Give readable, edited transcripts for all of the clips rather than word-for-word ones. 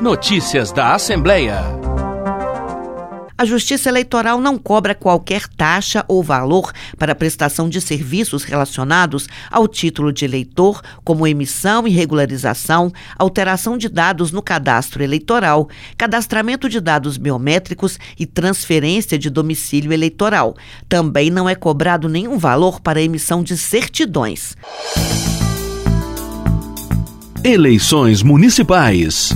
Notícias da Assembleia. A Justiça Eleitoral não cobra qualquer taxa ou valor para a prestação de serviços relacionados ao título de eleitor, como emissão e regularização, alteração de dados no cadastro eleitoral, cadastramento de dados biométricos e transferência de domicílio eleitoral. Também não é cobrado nenhum valor para a emissão de certidões. Eleições municipais.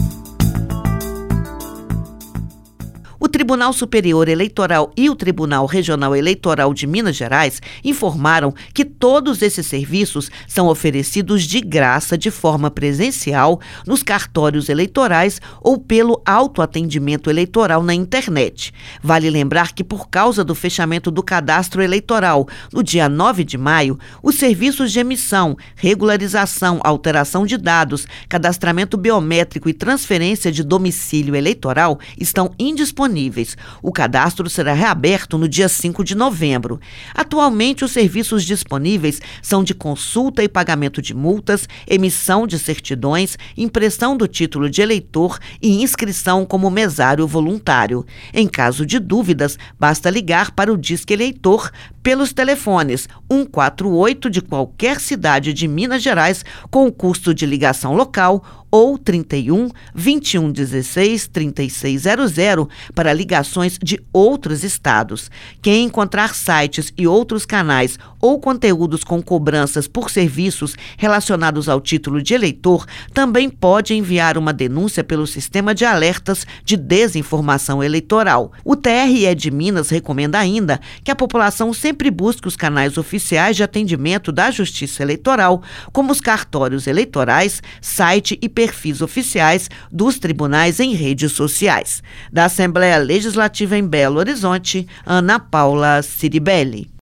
O Tribunal Superior Eleitoral e o Tribunal Regional Eleitoral de Minas Gerais informaram que todos esses serviços são oferecidos de graça de forma presencial nos cartórios eleitorais ou pelo autoatendimento eleitoral na internet. Vale lembrar que, por causa do fechamento do cadastro eleitoral no dia 9 de maio, os serviços de emissão, regularização, alteração de dados, cadastramento biométrico e transferência de domicílio eleitoral estão indisponíveis. O cadastro será reaberto no dia 5 de novembro. Atualmente, os serviços disponíveis são de consulta e pagamento de multas, emissão de certidões, impressão do título de eleitor e inscrição como mesário voluntário. Em caso de dúvidas, basta ligar para o Disque Eleitor pelos telefones 148 de qualquer cidade de Minas Gerais com o custo de ligação local ou 31 21 16 3600 para ligações de outros estados. Quem encontrar sites e outros canais ou conteúdos com cobranças por serviços relacionados ao título de eleitor também pode enviar uma denúncia pelo sistema de alertas de desinformação eleitoral. O TRE de Minas recomenda ainda que a população sempre busque os canais oficiais de atendimento da Justiça Eleitoral, como os cartórios eleitorais, site e perfis oficiais dos tribunais em redes sociais. Da Assembleia Legislativa em Belo Horizonte, Ana Paula Ciribelli.